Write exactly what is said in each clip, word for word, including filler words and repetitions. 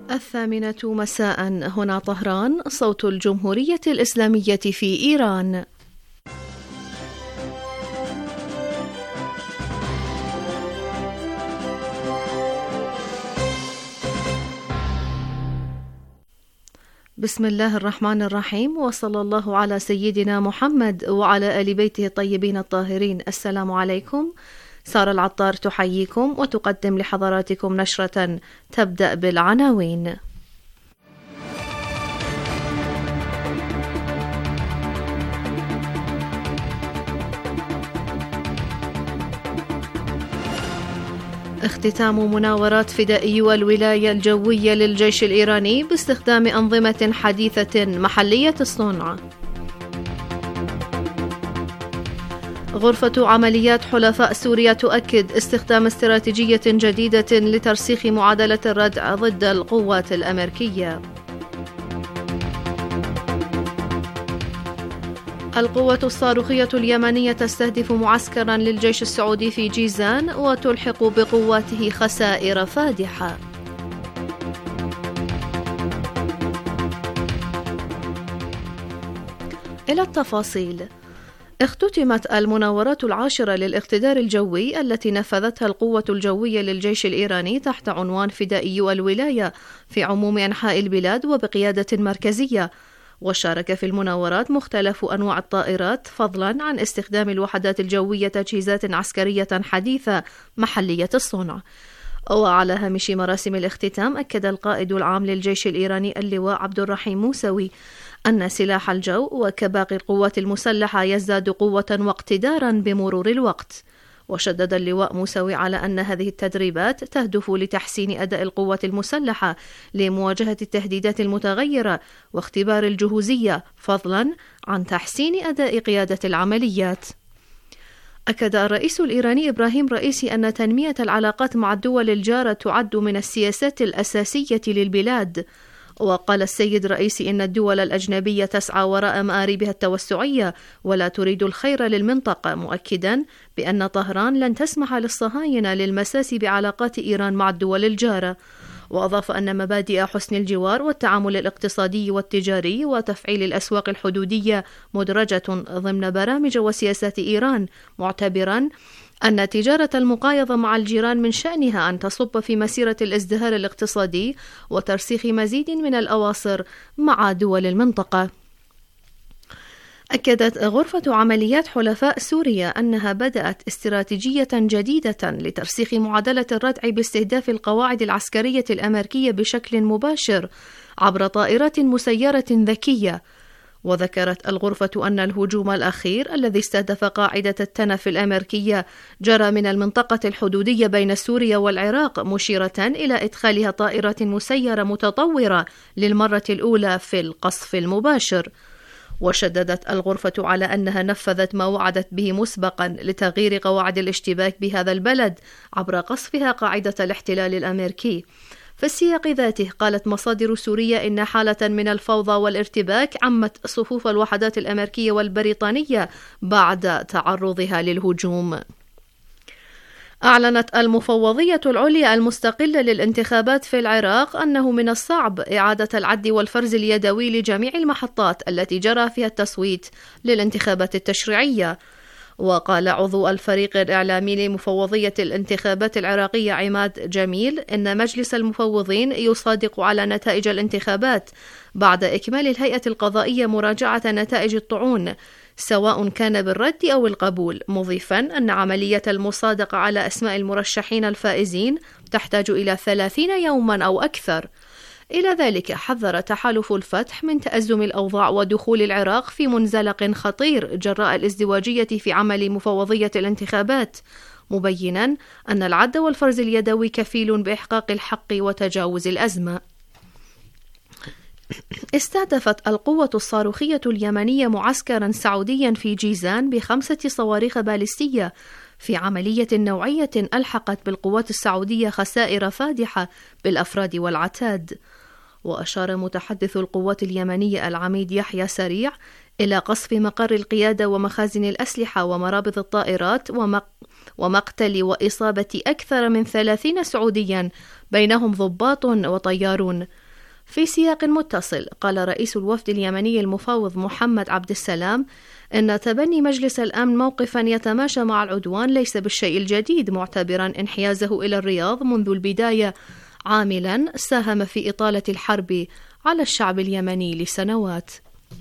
الثامنة مساء هنا طهران، صوت الجمهورية الإسلامية في إيران. بسم الله الرحمن الرحيم، وصلى الله على سيدنا محمد وعلى آل بيته الطيبين الطاهرين. السلام عليكم. سارة العطار تحييكم وتقدم لحضراتكم نشرة تبدأ بالعناوين. اختتام مناورات فدائيو الولاية الجوية للجيش الإيراني باستخدام أنظمة حديثة محلية الصنع. غرفة عمليات حلفاء سوريا تؤكد استخدام استراتيجية جديدة لترسيخ معادلة الردع ضد القوات الأمريكية. القوة الصاروخية اليمنية تستهدف معسكرا للجيش السعودي في جيزان وتلحق بقواته خسائر فادحة. إلى التفاصيل. اختتمت المناورات العاشرة للاقتدار الجوي التي نفذتها القوة الجوية للجيش الإيراني تحت عنوان فدائيو الولاية في عموم أنحاء البلاد وبقيادة مركزية، وشارك في المناورات مختلف أنواع الطائرات فضلا عن استخدام الوحدات الجوية تجهيزات عسكرية حديثة محلية الصنع. وعلى هامش مراسم الاختتام أكد القائد العام للجيش الإيراني اللواء عبد الرحيم موسوي أن سلاح الجو وكباقي القوات المسلحة يزداد قوة واقتدارا بمرور الوقت. وشدد اللواء موسوي على أن هذه التدريبات تهدف لتحسين أداء القوات المسلحة لمواجهة التهديدات المتغيرة واختبار الجهوزية فضلا عن تحسين أداء قيادة العمليات. أكد الرئيس الإيراني إبراهيم رئيسي أن تنمية العلاقات مع الدول الجارة تعد من السياسات الأساسية للبلاد. وقال السيد رئيسي إن الدول الأجنبية تسعى وراء مآربها التوسعية ولا تريد الخير للمنطقة، مؤكدا بأن طهران لن تسمح للصهاينة للمساس بعلاقات إيران مع الدول الجارة. وأضاف أن مبادئ حسن الجوار والتعامل الاقتصادي والتجاري وتفعيل الأسواق الحدودية مدرجة ضمن برامج وسياسات إيران، معتبرا أن تجارة المقايضة مع الجيران من شأنها أن تصب في مسيرة الازدهار الاقتصادي وترسيخ مزيد من الأواصر مع دول المنطقة. أكدت غرفة عمليات حلفاء سوريا أنها بدأت استراتيجية جديدة لترسيخ معادلة الردع باستهداف القواعد العسكرية الأمريكية بشكل مباشر عبر طائرات مسيرة ذكية. وذكرت الغرفة أن الهجوم الأخير الذي استهدف قاعدة التنف الأمريكية جرى من المنطقة الحدودية بين سوريا والعراق، مشيرة إلى إدخالها طائرات مسيرة متطورة للمرة الأولى في القصف المباشر. وشددت الغرفة على أنها نفذت ما وعدت به مسبقا لتغيير قواعد الاشتباك بهذا البلد عبر قصفها قاعدة الاحتلال الأمريكي. في السياق ذاته قالت مصادر سورية إن حالة من الفوضى والارتباك عمت صفوف الوحدات الأمريكية والبريطانية بعد تعرضها للهجوم. أعلنت المفوضية العليا المستقلة للانتخابات في العراق أنه من الصعب إعادة العد والفرز اليدوي لجميع المحطات التي جرى فيها التصويت للانتخابات التشريعية. وقال عضو الفريق الإعلامي لمفوضية الانتخابات العراقية عماد جميل إن مجلس المفوضين يصادق على نتائج الانتخابات بعد إكمال الهيئة القضائية مراجعة نتائج الطعون سواء كان بالرد أو القبول، مضيفا أن عملية المصادقة على أسماء المرشحين الفائزين تحتاج إلى ثلاثين يوما أو أكثر. إلى ذلك حذر تحالف الفتح من تأزم الأوضاع ودخول العراق في منزلق خطير جراء الازدواجية في عمل مفوضية الانتخابات، مبينا أن العد والفرز اليدوي كفيل بإحقاق الحق وتجاوز الأزمة. استهدفت القوة الصاروخية اليمنية معسكرا سعوديا في جيزان بخمسة صواريخ باليستية في عملية نوعية ألحقت بالقوات السعودية خسائر فادحة بالأفراد والعتاد. وأشار متحدث القوات اليمنية العميد يحيى سريع إلى قصف مقر القيادة ومخازن الأسلحة ومرابط الطائرات ومق... ومقتل وإصابة أكثر من ثلاثين سعوديا بينهم ضباط وطيارون. في سياق متصل قال رئيس الوفد اليمني المفاوض محمد عبد السلام إن تبني مجلس الأمن موقفا يتماشى مع العدوان ليس بالشيء الجديد، معتبرا انحيازه إلى الرياض منذ البداية عاملا ساهم في إطالة الحرب على الشعب اليمني لسنوات.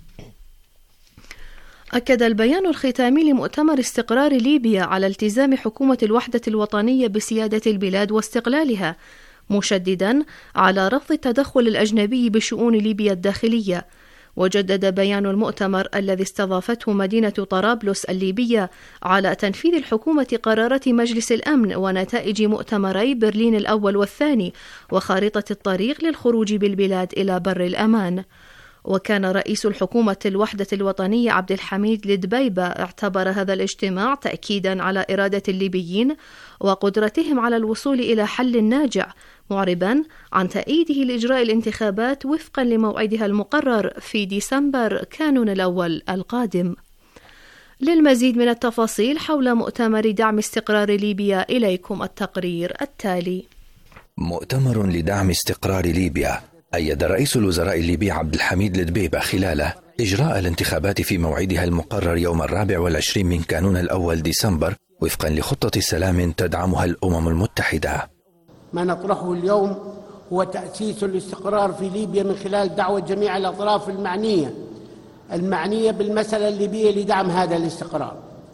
أكد البيان الختامي لمؤتمر استقرار ليبيا على التزام حكومة الوحدة الوطنية بسيادة البلاد واستقلالها، مشددا على رفض التدخل الأجنبي بشؤون ليبيا الداخلية. وجدد بيان المؤتمر الذي استضافته مدينة طرابلس الليبية على تنفيذ الحكومة قرارات مجلس الأمن ونتائج مؤتمري برلين الأول والثاني وخارطة الطريق للخروج بالبلاد إلى بر الأمان. وكان رئيس الحكومة الوحدة الوطنية عبد الحميد الدبيبة اعتبر هذا الاجتماع تأكيدا على إرادة الليبيين وقدرتهم على الوصول إلى حل ناجع، معربا عن تأييده لإجراء الانتخابات وفقا لموعدها المقرر في ديسمبر كانون الأول القادم. للمزيد من التفاصيل حول مؤتمر دعم استقرار ليبيا إليكم التقرير التالي. مؤتمر لدعم استقرار ليبيا أيد رئيس الوزراء الليبي عبد الحميد الدبيبة خلاله إجراء الانتخابات في موعدها المقرر يوم الرابع والعشرين من كانون الأول ديسمبر وفقا لخطة سلام تدعمها الأمم المتحدة. ما نطرحه اليوم هو تأسيس الاستقرار في ليبيا من خلال دعوة جميع الأطراف المعنية المعنية بالمسألة الليبية لدعم هذا الاستقرار،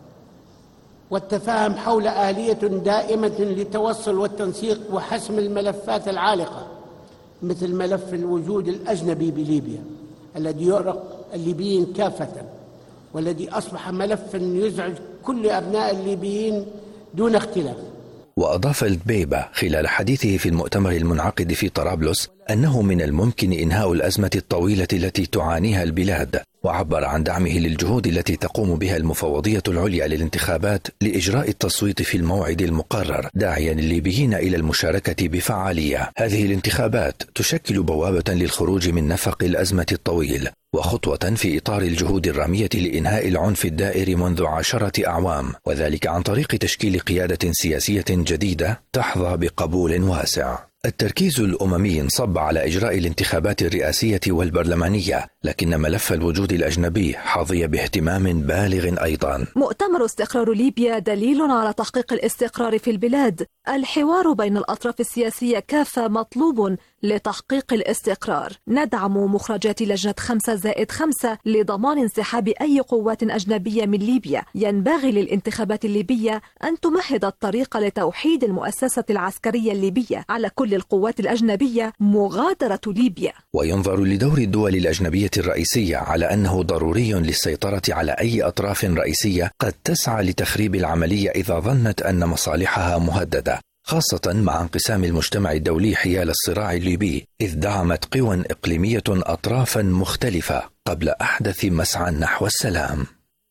والتفاهم حول آلية دائمة للتوصل والتنسيق وحسم الملفات العالقة، مثل ملف الوجود الأجنبي بليبيا الذي يؤرق الليبيين كافة، والذي أصبح ملفا يزعج كل أبناء الليبيين دون اختلاف. وأضاف الدبيبة خلال حديثه في المؤتمر المنعقد في طرابلس أنه من الممكن إنهاء الأزمة الطويلة التي تعانيها البلاد، وعبر عن دعمه للجهود التي تقوم بها المفوضية العليا للانتخابات لإجراء التصويت في الموعد المقرر، داعيا الليبيين إلى المشاركة بفعالية. هذه الانتخابات تشكل بوابة للخروج من نفق الأزمة الطويل وخطوة في إطار الجهود الرامية لإنهاء العنف الدائر منذ عشرة أعوام، وذلك عن طريق تشكيل قيادة سياسية جديدة تحظى بقبول واسع. التركيز الأممي انصب على إجراء الانتخابات الرئاسية والبرلمانية، لكن ملف الوجود الأجنبي حظي باهتمام بالغ أيضا. مؤتمر استقرار ليبيا دليل على تحقيق الاستقرار في البلاد. الحوار بين الأطراف السياسية كافة مطلوب لتحقيق الاستقرار. ندعم مخرجات لجنة خمسة زائد خمسة لضمان انسحاب أي قوات أجنبية من ليبيا. ينبغي للانتخابات الليبية أن تمهد الطريق لتوحيد المؤسسة العسكرية الليبية على كل القوات الأجنبية مغادرة ليبيا. وينظر لدور الدول الأجنبية الرئيسية على أنه ضروري للسيطرة على أي أطراف رئيسية قد تسعى لتخريب العملية إذا ظنت أن مصالحها مهددة، خاصة مع انقسام المجتمع الدولي حيال الصراع الليبي، إذ دعمت قوى إقليمية أطرافا مختلفة قبل أحدث مسعى نحو السلام.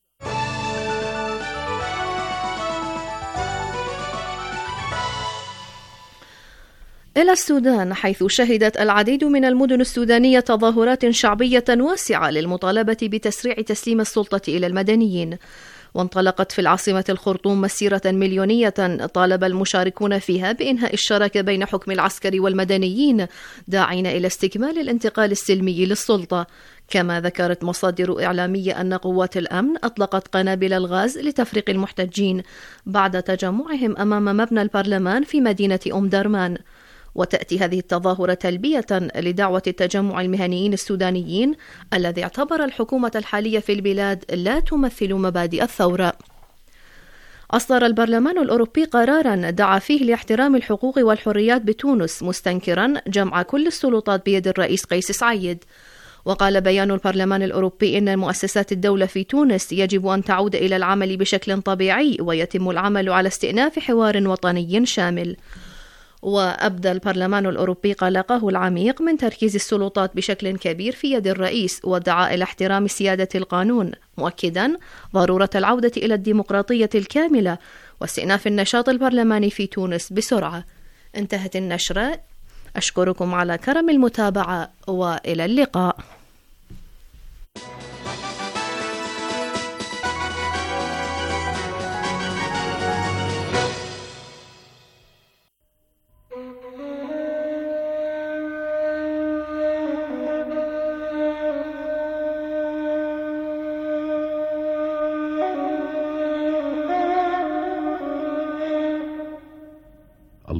إلى السودان، حيث شهدت العديد من المدن السودانية تظاهرات شعبية واسعة للمطالبة بتسريع تسليم السلطة إلى المدنيين. وانطلقت في العاصمة الخرطوم مسيرة مليونية طالب المشاركون فيها بإنهاء الشراكة بين حكم العسكر والمدنيين، داعين إلى استكمال الانتقال السلمي للسلطة. كما ذكرت مصادر إعلامية أن قوات الأمن أطلقت قنابل الغاز لتفريق المحتجين بعد تجمعهم أمام مبنى البرلمان في مدينة أم درمان. وتأتي هذه التظاهرة تلبية لدعوة التجمع المهنيين السودانيين الذي اعتبر الحكومة الحالية في البلاد لا تمثل مبادئ الثورة. أصدر البرلمان الأوروبي قراراً دعا فيه لاحترام الحقوق والحريات بتونس، مستنكراً جمع كل السلطات بيد الرئيس قيس سعيد. وقال بيان البرلمان الأوروبي إن مؤسسات الدولة في تونس يجب أن تعود إلى العمل بشكل طبيعي، ويتم العمل على استئناف حوار وطني شامل. وأبدى البرلمان الأوروبي قلقه العميق من تركيز السلطات بشكل كبير في يد الرئيس، ودعا إلى احترام سيادة القانون، مؤكدا ضرورة العودة إلى الديمقراطية الكاملة واستئناف النشاط البرلماني في تونس بسرعة. انتهت النشرة. أشكركم على كرم المتابعة وإلى اللقاء.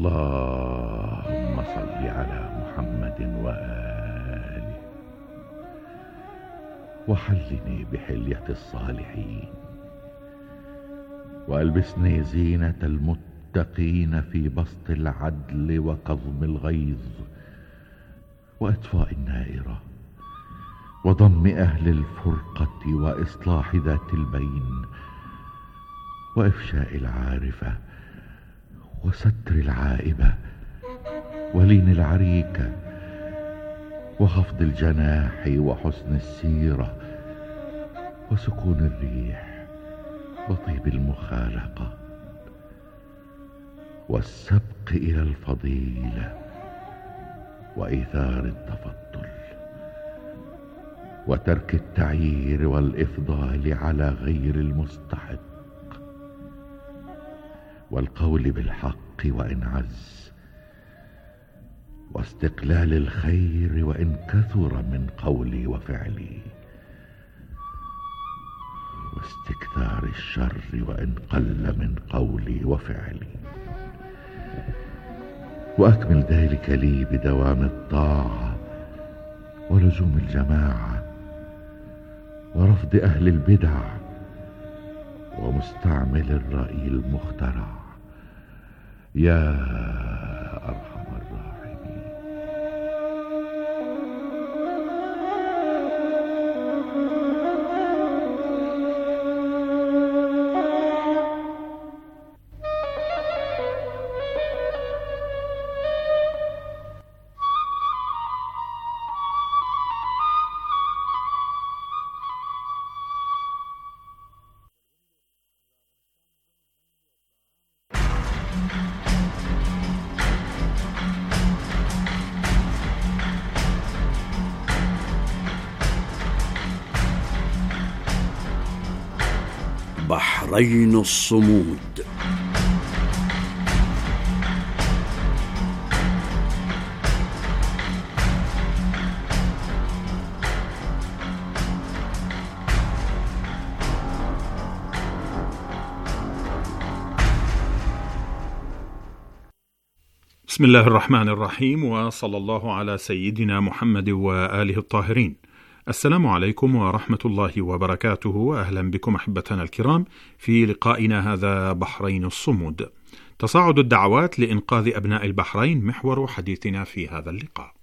اللهم صل على محمد وآله. وحلني بحلية الصالحين، وألبسني زينة المتقين في بسط العدل وكظم الغيظ وإطفاء النائرة وضم أهل الفرقة وإصلاح ذات البين وإفشاء العارفة وستر العائبة ولين العريكة وخفض الجناح وحسن السيرة وسكون الريح وطيب المخالقة والسبق إلى الفضيلة وإيثار التفضل وترك التعيير والإفضال على غير المستحق والقول بالحق وإن عز واستقلال الخير وإن كثر من قولي وفعلي واستكثار الشر وإن قل من قولي وفعلي. وأكمل ذلك لي بدوام الطاعة ولزوم الجماعة ورفض أهل البدع ومستعمل الرأي المخترع يا أرحم الراحمين. بحرين الصمود. بسم الله الرحمن الرحيم، وصلى الله على سيدنا محمد وآله الطاهرين. السلام عليكم ورحمة الله وبركاته. أهلا بكم أحبتنا الكرام في لقائنا هذا بحرين الصمود. تصاعد الدعوات لإنقاذ أبناء البحرين محور حديثنا في هذا اللقاء.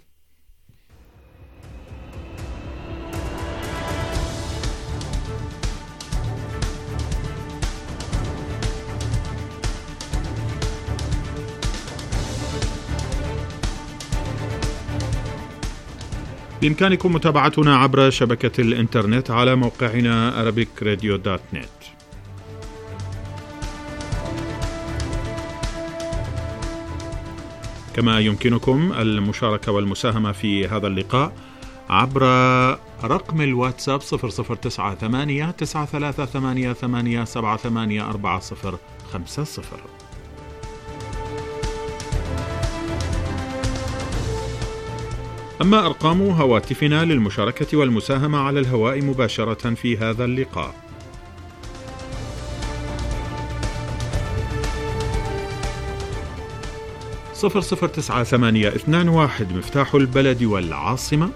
بإمكانكم متابعتنا عبر شبكة الإنترنت على موقعنا arabic radio دوت نت. كما يمكنكم المشاركة والمساهمة في هذا اللقاء عبر رقم الواتساب صفر صفر تسعة ثمانية تسعة ثلاثة ثمانية ثمانية سبعة ثمانية أربعة صفر خمسة صفر. أما أرقام هواتفنا للمشاركة والمساهمة على الهواء مباشرة في هذا اللقاء: صفر صفر تسعة ثمانية اثنان واحد مفتاح البلد والعاصمة،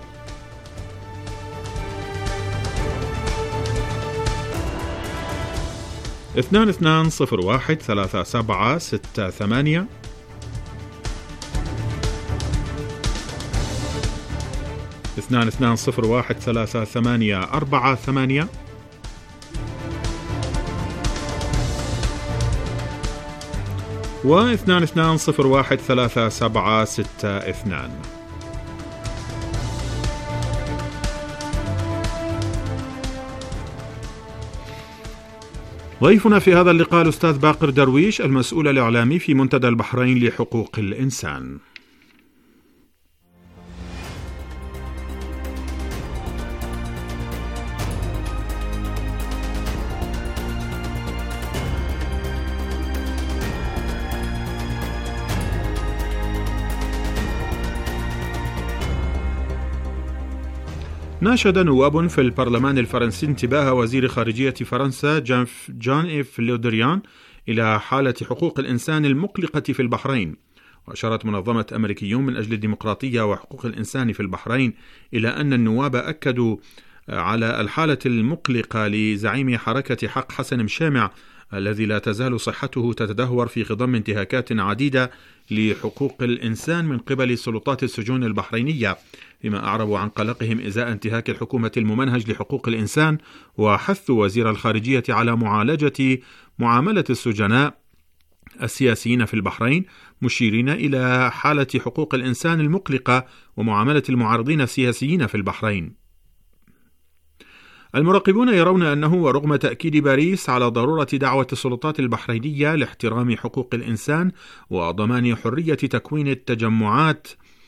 اثنان اثنان صفر واحد ثلاثة سبعة ستة ثمانية، اثنان اثنان صفر واحد ثلاثة ثمانية أربعة ثمانية، واثنان اثنان صفر واحد ثلاثة سبعة ستة اثنان. ضيفنا في هذا اللقاء الأستاذ باقر درويش، المسؤول الإعلامي في منتدى البحرين لحقوق الإنسان. ناشد نواب في البرلمان الفرنسي انتباه وزير خارجية فرنسا جان إيف لودريان إلى حالة حقوق الإنسان المقلقة في البحرين. وأشارت منظمة أمريكيون من أجل الديمقراطية وحقوق الإنسان في البحرين إلى أن النواب أكدوا على الحالة المقلقة لزعيم حركة حق حسن مشامع الذي لا تزال صحته تتدهور في خضم انتهاكات عديدة لحقوق الإنسان من قبل سلطات السجون البحرينية، فيما أعربوا عن قلقهم إزاء انتهاك الحكومة الممنهج لحقوق الإنسان، وحثوا وزير الخارجية على معالجة معاملة السجناء السياسيين في البحرين، مشيرين إلى حالة حقوق الإنسان المقلقة ومعاملة المعارضين السياسيين في البحرين. المراقبون يرون أنه ورغم تأكيد باريس على ضرورة دعوة السلطات البحرينية لاحترام حقوق الإنسان وضمان حرية تكوين التجمعات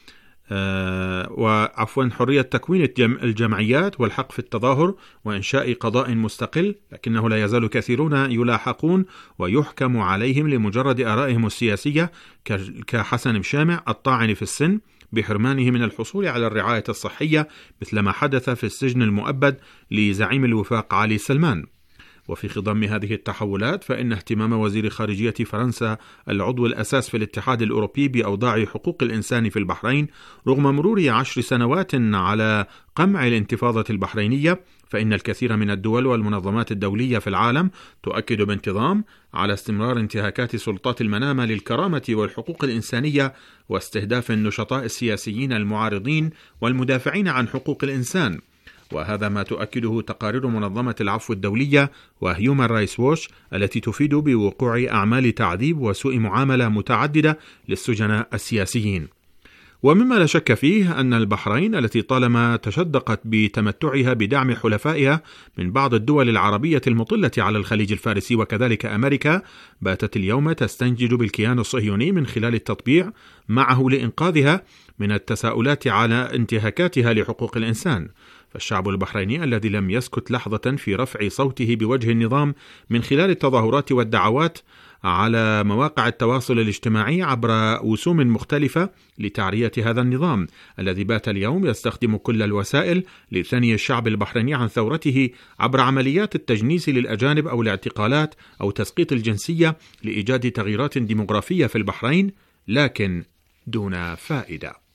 آه وعفوا حرية تكوين الجمعيات والحق في التظاهر وإنشاء قضاء مستقل، لكنه لا يزال كثيرون يلاحقون ويحكم عليهم لمجرد آرائهم السياسية كحسن مشامع الطاعن في السن بحرمانه من الحصول على الرعاية الصحية، مثل ما حدث في السجن المؤبد لزعيم الوفاق علي سلمان. وفي خضم هذه التحولات فإن اهتمام وزير خارجية فرنسا العضو الأساس في الاتحاد الأوروبي بأوضاع حقوق الإنسان في البحرين رغم مرور عشر سنوات على قمع الانتفاضة البحرينية، فإن الكثير من الدول والمنظمات الدولية في العالم تؤكد بانتظام على استمرار انتهاكات سلطات المنامة للكرامة والحقوق الإنسانية واستهداف النشطاء السياسيين المعارضين والمدافعين عن حقوق الإنسان. وهذا ما تؤكده تقارير منظمة العفو الدولية وهيومان رايتس ووتش التي تفيد بوقوع أعمال تعذيب وسوء معاملة متعددة للسجناء السياسيين. ومما لا شك فيه أن البحرين التي طالما تشدقت بتمتعها بدعم حلفائها من بعض الدول العربية المطلة على الخليج الفارسي وكذلك أمريكا، باتت اليوم تستنجد بالكيان الصهيوني من خلال التطبيع معه لإنقاذها من التساؤلات على انتهاكاتها لحقوق الإنسان. فالشعب البحريني الذي لم يسكت لحظة في رفع صوته بوجه النظام من خلال التظاهرات والدعوات على مواقع التواصل الاجتماعي عبر وسوم مختلفة لتعرية هذا النظام الذي بات اليوم يستخدم كل الوسائل لثني الشعب البحريني عن ثورته عبر عمليات التجنيس للأجانب أو الاعتقالات أو تسقيط الجنسية لإيجاد تغييرات ديمغرافية في البحرين، لكن دون فائدة.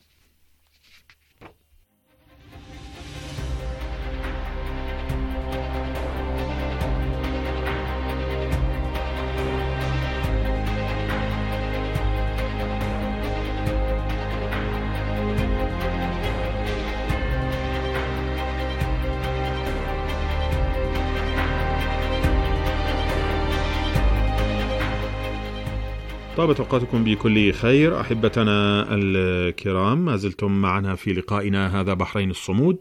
طابت أوقاتكم بكل خير أحبتنا الكرام، ما زلتم معنا في لقائنا هذا بحرين الصمود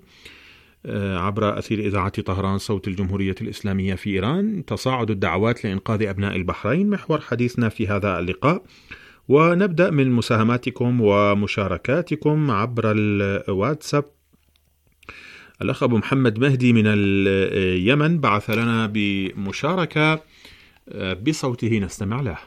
عبر أثير إذاعة طهران صوت الجمهورية الإسلامية في إيران. تصاعد الدعوات لإنقاذ أبناء البحرين محور حديثنا في هذا اللقاء، ونبدأ من مساهماتكم ومشاركاتكم عبر الواتساب. الأخ أبو محمد مهدي من اليمن بعث لنا بمشاركة بصوته، نستمع له.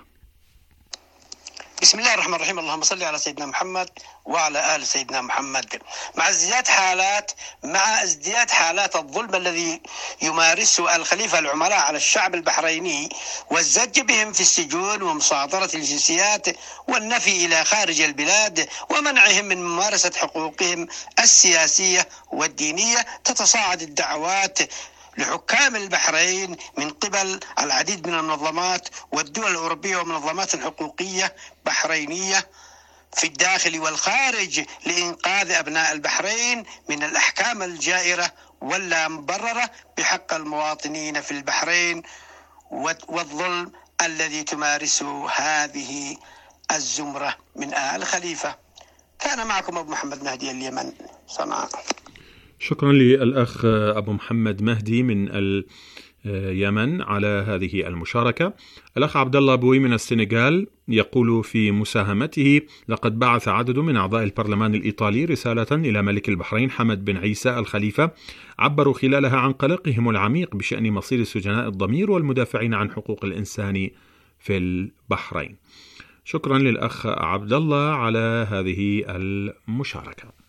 بسم الله الرحمن الرحيم، اللهم صل على سيدنا محمد وعلى آل سيدنا محمد. مع ازدياد حالات مع ازدياد حالات الظلم الذي يمارسه الخليفة العملاء على الشعب البحريني والزج بهم في السجون ومصادرة الجنسيات والنفي إلى خارج البلاد ومنعهم من ممارسة حقوقهم السياسية والدينية، تتصاعد الدعوات لحكام البحرين من قبل العديد من المنظمات والدول الأوروبية ومنظمات حقوقية بحرينية في الداخل والخارج لإنقاذ أبناء البحرين من الأحكام الجائرة واللا مبررة بحق المواطنين في البحرين والظلم الذي تمارسه هذه الزمرة من آل خليفة. كان معكم أبو محمد مهدي اليمن صنعاء. شكرا للأخ أبو محمد مهدي من اليمن على هذه المشاركة. الأخ عبد الله بوي من السنغال يقول في مساهمته: لقد بعث عدد من أعضاء البرلمان الإيطالي رسالة إلى ملك البحرين حمد بن عيسى الخليفة، عبروا خلالها عن قلقهم العميق بشأن مصير السجناء الضمير والمدافعين عن حقوق الإنسان في البحرين. شكرا للأخ عبد الله على هذه المشاركة.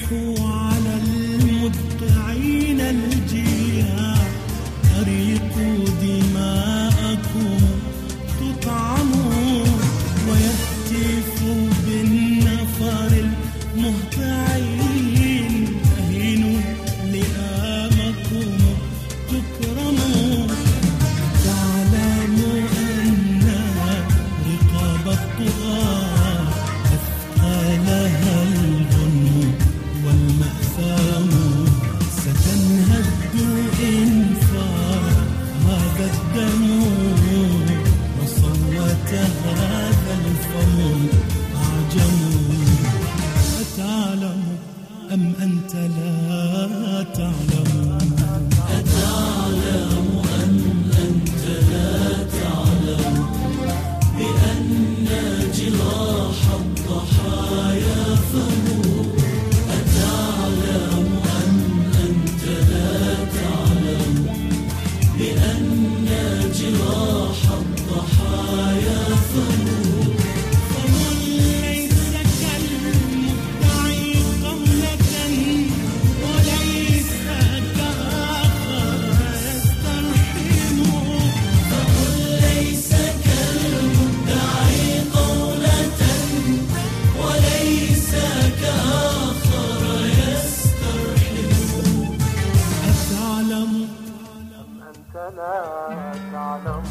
على المدعين الجياع أريقوا دماءكم تطعموا ويهتفوا بالنفر المهتعين أهينوا لئامكم تكرموا تعلموا أن رقاب الطغاة أثقالها الظلم والمأثام ستنهد إن صار هذا الدم وصوت هذا الفم أعجم أتعلم أم أنت لا تعلم أتعلم أم أنت لا تعلم بأن جراح الضحايا فم أتعلم أم أنت لا تعلم بأن جراح الضحايا فم فمن ليس كالمدعي قولة وليس كآخر يسترحم فمن ليس كالمدعي قولة وليس كآخر يسترحم أتعلم أنت لا تعلم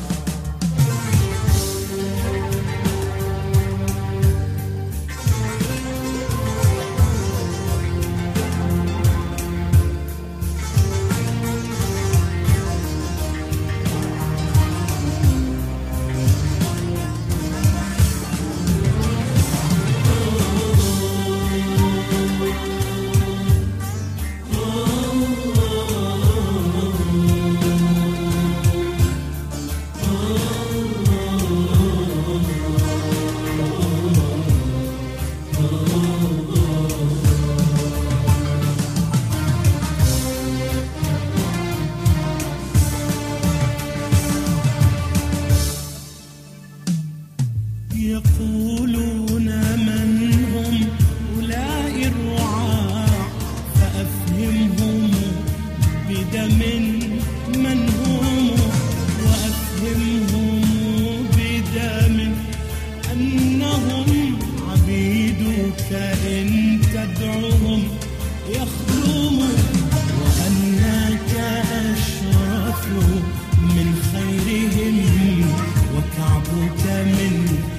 يقولون من هم أولئك الرعاع فأفهمهم بدم من هم وأفهمهم بدم أنهم عبيدك إن تدعوهم يخدموا وأنك أشرف من خيرهم وكعبك من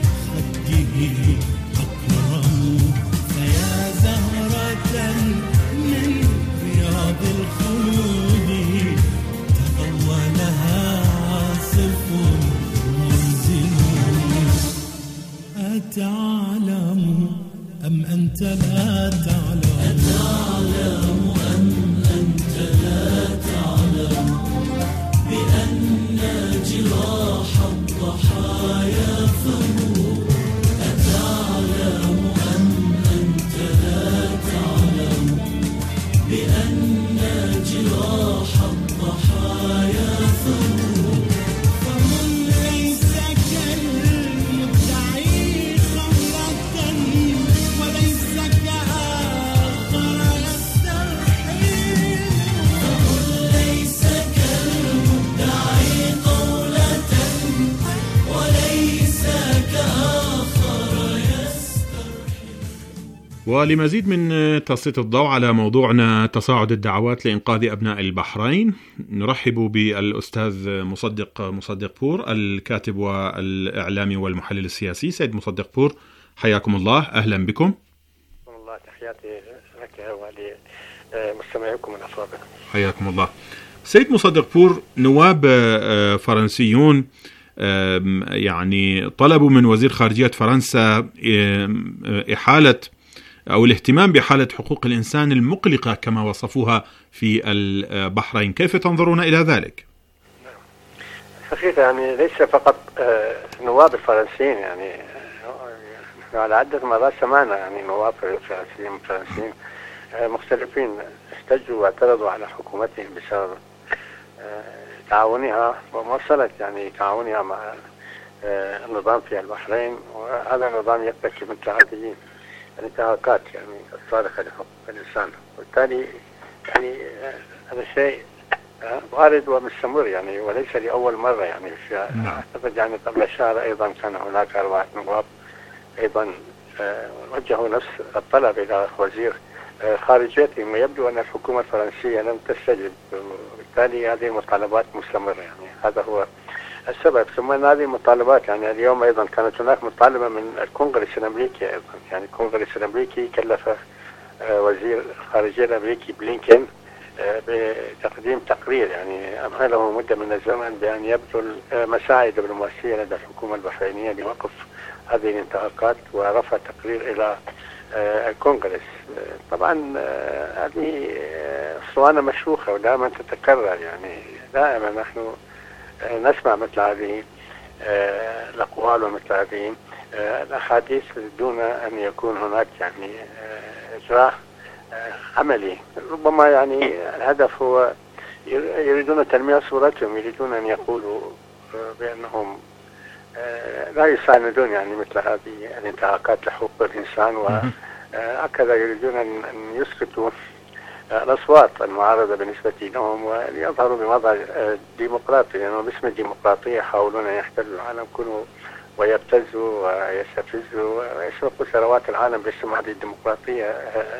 أكرم فيا زهرة من رياض الخلود تطولها عاصف منزل أتعلم أم أنت لا تعلم أتعلم أم أنت لا تعلم بأن جراح الضحايا فم بأن جراح الضحايا فم فمن ليس كالمدعي قولة وليس كآخر يسترحم فمن ليس كالمدعي قولة وليس كآخر يسترحم. ولمزيد من تسليط الضوء على موضوعنا تصاعد الدعوات لإنقاذ أبناء البحرين نرحب بالأستاذ مصدق مصدق بور الكاتب والإعلامي والمحلل السياسي. سيد مصدق بور حياكم الله، أهلا بكم. الله تحياتي لك ولمستمعيكم الأفاضل. حياكم الله. سيد مصدق بور، نواب فرنسيون يعني طلبوا من وزير خارجية فرنسا إحالة أو الاهتمام بحالة حقوق الإنسان المقلقة كما وصفوها في البحرين، كيف تنظرون إلى ذلك؟ حقيقة يعني ليس فقط نواب الفرنسيين، يعني على عدة مرات سمعنا يعني نواب فرنسيين فرنسيين مختلفين احتجوا واعترضوا على حكومتهم بسبب تعاونها ومواصلة يعني تعاونها مع النظام في البحرين، وهذا النظام يتكي بالتعديين. الانتهاكات يعني الصارخة لحقوق الإنسان. وبالتالي يعني هذا شيء وارد ومستمر يعني، وليس لأول مرة يعني. أعتقد يعني قبل شهر أيضا كان هناك أربعة نواب أيضا وجهوا نفس الطلب إلى وزير خارجيتهم، ويبدو أن الحكومة الفرنسية لم تستجب، وبالتالي هذه المطالبات مستمرة يعني. هذا هو السبب. ثم أن هذه المطالبات يعني اليوم أيضا كانت هناك مطالبة من الكونغرس الأمريكي أيضا، يعني الكونغرس الأمريكي كلف وزير الخارجية الأمريكي بلينكين بتقديم تقرير يعني أمهله مدة من الزمن بأن يبذل مساعي دبلوماسية لدى الحكومة البحرينية لوقف هذه الانتهاكات، ورفع تقرير إلى الكونغرس. طبعا هذه اسطوانة مشروخة ودائما تتكرر يعني. دائما نحن نسمع مثل هذه الأقوال ومثل هذه الأحاديث دون أن يكون هناك يعني إجراء عملي. ربما يعني الهدف هو يريدون تنمية صورتهم، يريدون أن يقولوا بأنهم لا يساندون يعني مثل هذه الانتهاكات لحقوق الإنسان، وهكذا يريدون أن يسكتوا الأصوات المعارضة بالنسبة لهم وليظهروا بوضع ديمقراطي، لأنهم يعني باسم الديمقراطية يحاولون أن يحتلوا العالم كله ويبتزوا ويستفزوا ويسرقوا ثروات العالم باسم هذه الديمقراطية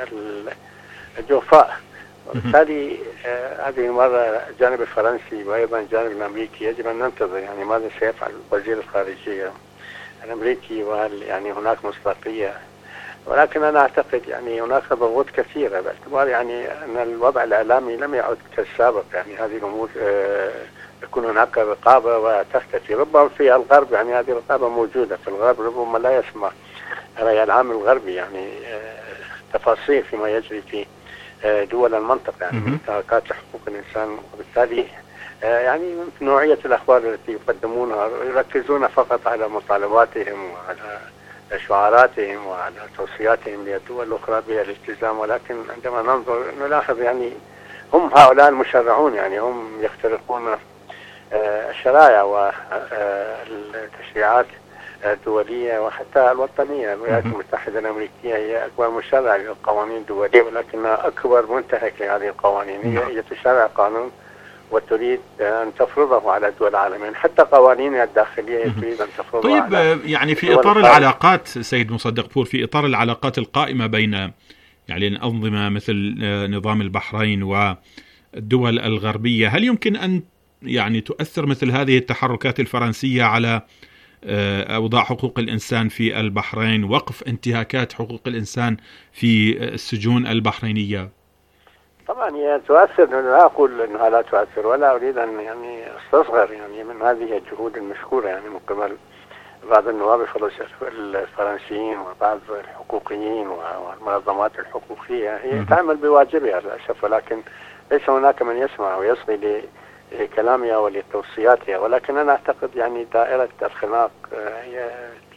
الجوفاء. وبالتالي هذه المرة الجانب الفرنسي وأيضا الجانب الأمريكي يجب أن ننتظر يعني ماذا سيفعل وزير الخارجية الأمريكي، وهل يعني هناك مصداقية. ولكن أنا أعتقد يعني هناك ضغوط كثيرة، باعتبار يعني أن الوضع الإعلامي لم يعد كالسابق يعني. هذه الأمور يكون هناك رقابة وتختفي. ربما في الغرب يعني هذه الرقابة موجودة في الغرب، ربما لا يسمع الرأي العام الغربي يعني تفاصيل فيما يجري في دول المنطقة يعني من انتهاكات لحقوق الإنسان. وبالتالي يعني نوعية الأخبار التي يقدمونها يركزون فقط على مطالباتهم وعلى شعاراتهم وعلى توصياتهم للدول الأخرى بالالتزام. ولكن عندما ننظر نلاحظ يعني هم هؤلاء المشرعون يعني، هم يخترقون الشرائع والتشريعات الدولية وحتى الوطنية. الولايات المتحدة الأمريكية هي أكبر مشرع للقوانين الدولية، ولكنها أكبر منتهك لهذه القوانين. هي تشرع قانون وتريد أن تفرضه على دول العالمين، حتى قوانينها الداخلية تريد أن تفرضها. طيب على يعني في إطار العلاقات سيد مصدق بور، في إطار العلاقات القائمة بين يعني الأنظمة مثل نظام البحرين والدول الغربية، هل يمكن أن يعني تؤثر مثل هذه التحركات الفرنسية على أوضاع حقوق الإنسان في البحرين، وقف انتهاكات حقوق الإنسان في السجون البحرينية؟ طبعا هي تؤثر، لا أقول أنها لا تؤثر، ولا أريد أن يعني استصغر يعني من هذه الجهود المشكورة يعني من قبل بعض النواب الفرنسيين وبعض الحقوقيين والمنظمات الحقوقية. هي تعمل بواجبها للأسف، ولكن ليس هناك من يسمع ويصغي لكلامها ولتوصياتها. ولكن أنا أعتقد يعني دائرة الخناق هي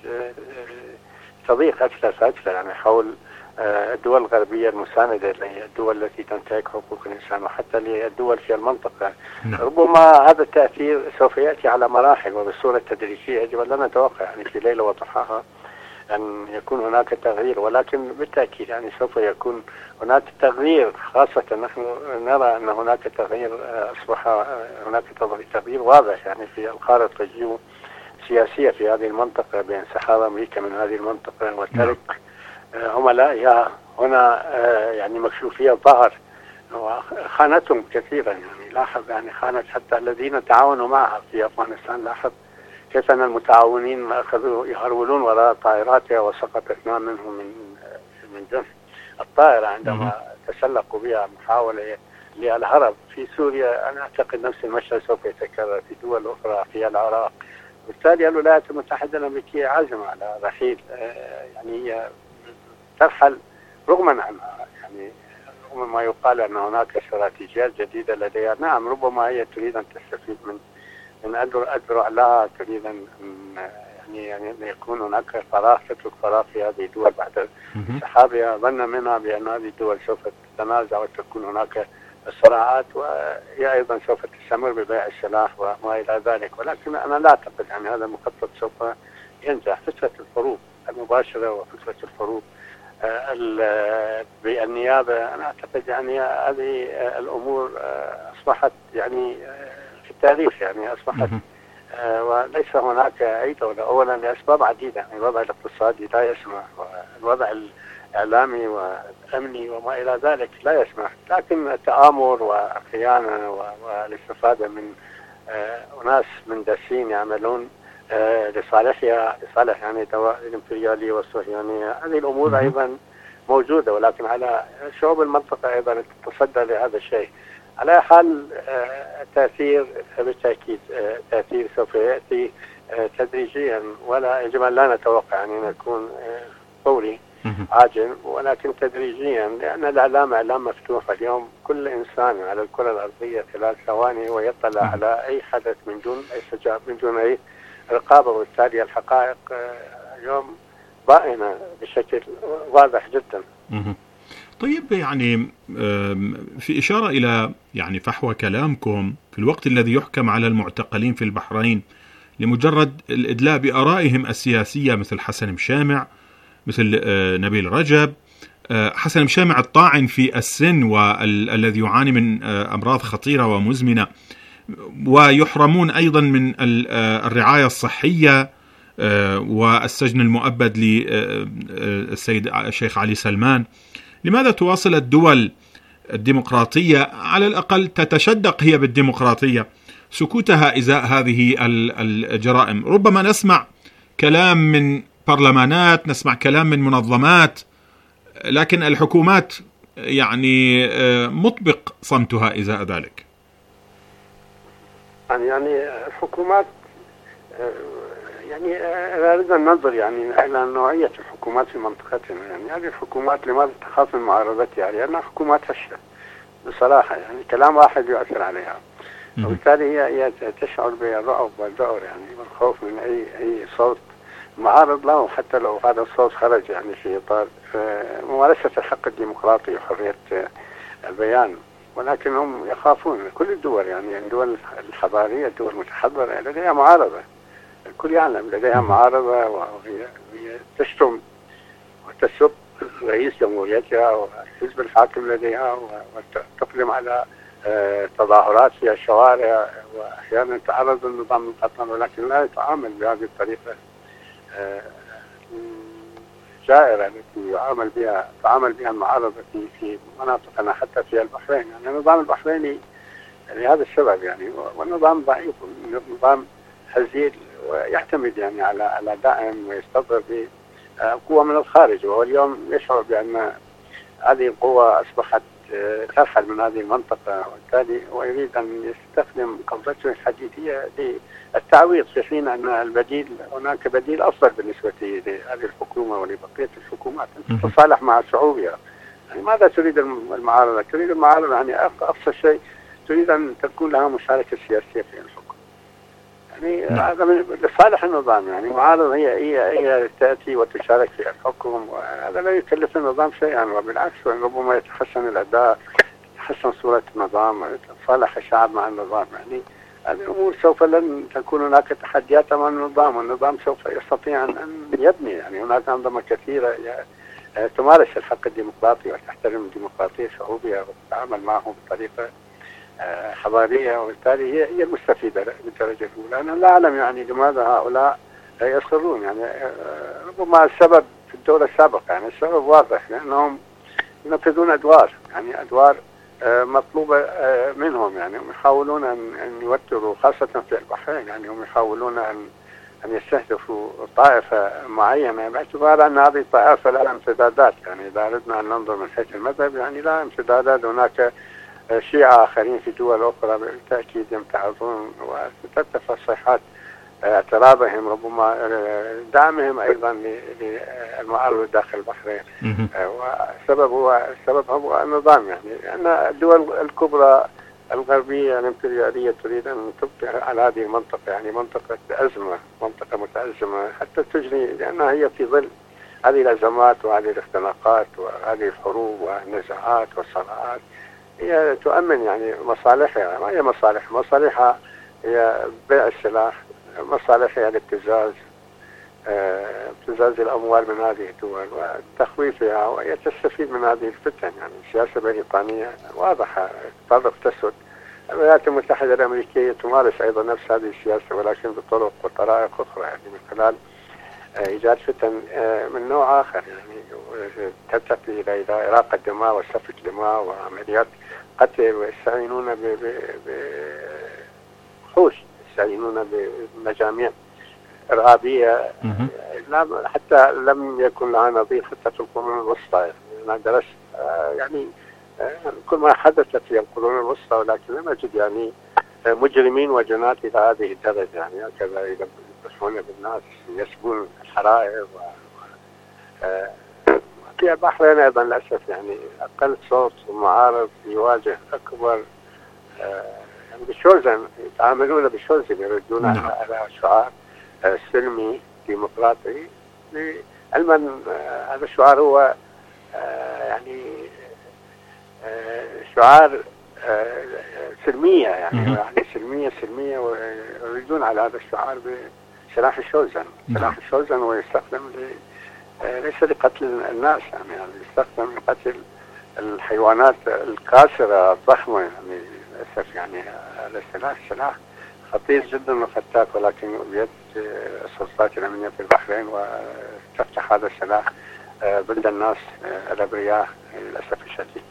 تضيق أكثر فأكثر يعني حول الدول الغربية المساندة للدول التي تنتهك حقوق الإنسان وحتى للدول في المنطقة. ربما هذا التأثير سوف يأتي على مراحل وبصورة تدريجية. يجب أن لا نتوقع يعني في ليلة وضحاها أن يكون هناك تغيير، ولكن بالتأكيد يعني سوف يكون هناك تغيير. خاصة نحن نرى أن هناك تغيير أصبح هناك تغيير واضح يعني في الخارطة الجيوسياسية في هذه المنطقة بانسحاب أمريكا من هذه المنطقة وترك عملائها هنا يعني مكشوفية ظهر، وخانتهم كثيرا يعني. لاحظ يعني خانت حتى الذين تعاونوا معها في أفغانستان. لاحظ كيف أن المتعاونين أخذوا يهرولون وراء طائراتها، وسقط اثنان منهم من من جنب الطائرة عندما تسلقوا بها محاولة للهرب. في سوريا أنا أعتقد نفس المشهد سوف يتكرر في دول أخرى في العراق. بالتالي الولايات المتحدة الأمريكية عازمة على رحيل يعني هي ترحل رغما عنها يعني، رغم ما يقال أن هناك استراتيجيات جديدة لديها. نعم ربما هي تريد أن تستفيد من من أذرع لها، تريد أن يعني يعني أن يكون هناك فراغ، تترك فراغ في هذه الدول بعد انسحابها. ظن منها بأن هذه الدول سوف تتنازع وتكون هناك الصراعات، وهي أيضا سوف تستمر ببيع السلاح وما إلى ذلك. ولكن أنا لا أعتقد أن هذا المخطط سوف ينجح. فكرة الحروب المباشرة وفكرة الحروب بالنيابة. أنا أعتقد يعني هذه الأمور أصبحت يعني في التاريخ، يعني أصبحت وليس هناك أي دولة، أولا لأسباب عديدة، يعني الوضع الاقتصادي لا يسمح، والوضع الإعلامي والأمني وما إلى ذلك لا يسمح، لكن التآمر والخيانة والاستفادة من أناس مندسين يعملون لصالحها لصالح يعني الإمبريالية والصهيونية، هذه الأمور أيضا موجودة، ولكن على شعوب المنطقة أيضا تتصدى لهذا الشيء. على حال التأثير بالتأكيد تأثير سوف يأتي تدريجيا، ولا يجب أن لا نتوقع أن يكون فوري عاجل، ولكن تدريجيا، لأن الإعلام إعلام مفتوح. اليوم كل إنسان على الكرة الأرضية خلال ثواني هو يطلع على أي حدث من دون أي سجاب، من دون أي رقابة، وبالتالي الحقائق اليوم بائنة بشكل واضح جدا. طيب، يعني في إشارة إلى يعني فحوى كلامكم في الوقت الذي يحكم على المعتقلين في البحرين لمجرد الإدلاء بآرائهم السياسية، مثل حسن مشامع، مثل نبيل رجب، حسن مشامع الطاعن في السن والذي يعاني من أمراض خطيرة ومزمنة، ويحرمون أيضا من الرعاية الصحية والسجن المؤبد للسيد الشيخ علي سلمان. لماذا تواصل الدول الديمقراطية، على الأقل تتشدق هي بالديمقراطية، سكوتها إزاء هذه الجرائم؟ ربما نسمع كلام من برلمانات، نسمع كلام من منظمات، لكن الحكومات يعني مطبق صمتها إزاء ذلك. يعني يعني الحكومات يعني أريد أن ننظر يعني إلى نوعية الحكومات في منطقتنا. يعني هذه الحكومات لماذا تخاف من معارضتها؟ يعني لأنها حكومات هشة بصراحة، يعني كلام واحد يؤثر عليها، وبالتالي هي هي تشعر بالرعب والذعر يعني والخوف من أي أي صوت معارض له، حتى لو هذا الصوت خرج يعني في إطار ممارسة الحق الديمقراطي وحرية البيان. ولكن هم يخافون، كل الدول يعني الدول الحضارية، الدول المتحضرة لديها معارضة، الكل يعلم لديها معارضة، وهي تشتم وتسب رئيس جمهوريتها والحزب الحاكم لديها، وتقدم على تظاهرات في الشوارع، وأحيانا تعرض للنظام المقنن، ولكن لا يتعامل بهذه الطريقة الجائرة التي يعامل بها تعامل بها المعارضة في في مناطقنا، حتى في البحرين. يعني النظام البحريني لهذا السبب يعني، والنظام ضعيف، نظام هزيل، ويعتمد يعني على على دعم ويستضر بقوة من الخارج، وهو اليوم يشعر بأن هذه القوة أصبحت ترحل من هذه المنطقة، وبالتالي هو يريد أن يستخدم قبضته الحديدية للتعويض، في حين أن البديل هناك بديل أفضل بالنسبة لهذه الحكومة ولبقية الحكومات أن تتصالح مع شعوبها. يعني ماذا تريد المعارضة؟ تريد المعارضة يعني أقصى شيء تريد أن تكون لها مشاركة سياسية في الحكم. يعني هذا من لصالح النظام، يعني المعارضة هي هي هي تأتي وتشارك في الحكم، وهذا لا يكلف النظام شيئا، وبالعكس ربما يتحسن الأداء، تحسن صورة النظام، يتصالح الشعب مع النظام. يعني هذه الأمور سوف لن تكون هناك تحديات أمام النظام، والنظام سوف يستطيع أن يبني. يعني هناك أنظمة كثيرة تمارس الحق الديمقراطي وتحترم ديمقراطية شعوبها وتتعامل معهم بطريقة حضارية، وبالتالي هي هي المستفيدة بالدرجة الأولى. أنا لا أعلم يعني لماذا هؤلاء يصرون، يعني ربما السبب في الدولة السابقة، يعني السبب واضح، لأنهم ينفذون أدوار، يعني أدوار مطلوبة منهم، يعني هم يحاولون أن يوتروا خاصة في البحرين، يعني هم يحاولون أن أن يستهدفوا طائفة معينة، باعتبار أن هذه الطائفة لها امتدادات. يعني إذا أردنا أن ننظر من حيث المذهب يعني لها امتدادات، هناك شيعة آخرين في دول أخرى بالتأكيد يمتعضون، وترتفع صيحات اعتراضهم، ربما دعمهم أيضا للمعارضة داخل البحرين. والسبب هو السبب هو النظام، يعني لأن الدول الكبرى الغربية الإمبريالية تريد أن تبقى على هذه المنطقة، يعني منطقة أزمة، منطقة متأزمة حتى تجري، لأنها هي في ظل هذه الأزمات وهذه الاختناقات وهذه الحروب والنزاعات والصراعات، هي تؤمن يعني مصالحها. ما هي مصالح؟ مصالحها هي بيع السلاح، مصالحها الابتزاز، ابتزاز الأموال من هذه الدول وتخويفها، وهي تستفيد من هذه الفتن. يعني السياسة البريطانية واضحة، تطرف تسود. الولايات المتحدة الأمريكية تمارس أيضا نفس هذه السياسة، ولكن بطرق وطرائق أخرى، يعني من خلال إيجاد فتن من نوع آخر، يعني ترتقي إلى إراقة دماء وسفك دماء وعمليات قتل، ويستعينون بوحوش، يستعينون بمجاميع إرهابية حتى لم يكن لها نظير حتى في القرون الوسطى. يعني أنا درست يعني كل ما حدث في القرون الوسطى، ولكن لم أجد يعني مجرمين وجنات إلى هذه الدرجة، يعني هكذا يذبحون بالناس، يسبون الحرائر. في البحرين أيضا للأسف يعني أقل صوت ومعارض يواجه أكبر يعني بالشوزن، يتعاملون بالشوزن، يردون نعم. على شعار سلمي ديمقراطي، علما هذا الشعار هو يعني شعار سلمية، يعني يعني سلمية سلمية ويردون على هذا الشعار بسلاح الشوزن. سلاح الشوزن ويستخدم ليس لقتل الناس، يعني, يعني يستخدم لقتل الحيوانات الكاسرة الضخمة. يعني للأسف يعني هذا السلاح سلاح خطير جدا وفتاك، ولكن بيد السلطات الأمنية في البحرين، وتفتح هذا السلاح ضد الناس الأبرياء للأسف الشديد.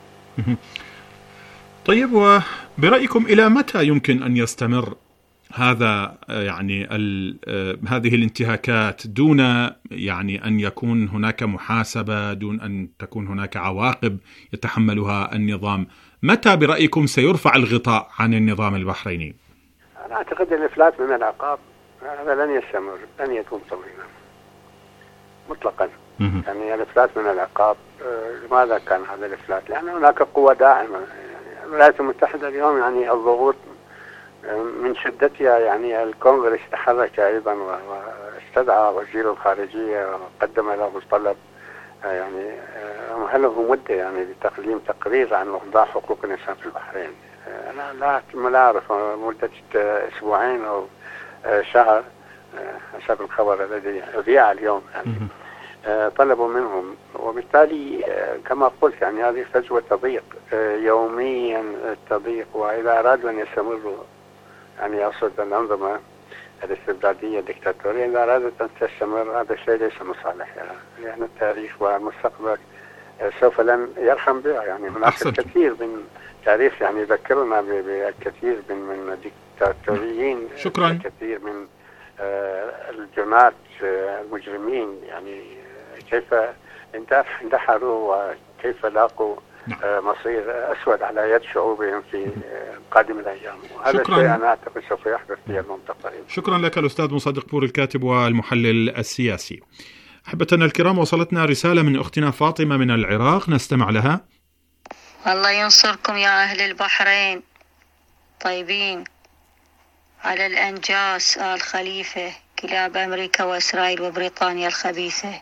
طيب، وبرأيكم إلى متى يمكن أن يستمر هذا يعني هذه الانتهاكات دون يعني أن يكون هناك محاسبة، دون أن تكون هناك عواقب يتحملها النظام؟ متى برأيكم سيرفع الغطاء عن النظام البحريني؟ أنا أعتقد الإفلات من العقاب هذا لن يستمر، لن يكون طويلا مطلقا. يعني الإفلات من العقاب، لماذا كان هذا الإفلات؟ لأن هناك قوة داعمة. يعني الولايات المتحدة اليوم يعني الضغوط من شدتها، يعني الكونغرس تحرك أيضا واستدعى وزير الخارجية وقدم له طلب، يعني مهله مدة يعني لتقديم تقرير عن أوضاع حقوق الإنسان في البحرين. أنا لا ما أعرف مدة أسبوعين أو شهر حسب الخبر الذي أذيع اليوم، يعني طلبوا منهم، وبالتالي كما قلت يعني هذه فجوة تضيق يوميا تضيق. وإذا أرادوا أن يستمروا، يعني أقصد الأنظمة الاستبدادية الدكتاتورية إذا أرادت أن تستمر، هذا الشيء ليس مصالحها، لأن التاريخ والمستقبل سوف لن يرحم بها. يعني هناك الكثير من تاريخ يعني يذكرنا بالكثير من من الدكتاتوريين، شكرا، الكثير من الجنات المجرمين، يعني كيف اندحروا وكيف لاقوا مصير أسود على يد شعوبهم في قادم الأيام. هذا الشيء أنا أعتقد سوف يحدث في المنطقة. شكرا لك الأستاذ مصدق بور، الكاتب والمحلل السياسي. أحبتنا الكرام، وصلتنا رسالة من أختنا فاطمة من العراق، نستمع لها. الله ينصركم يا أهل البحرين طيبين على الأنجاس آل خليفة، كلاب أمريكا وإسرائيل وبريطانيا الخبيثة.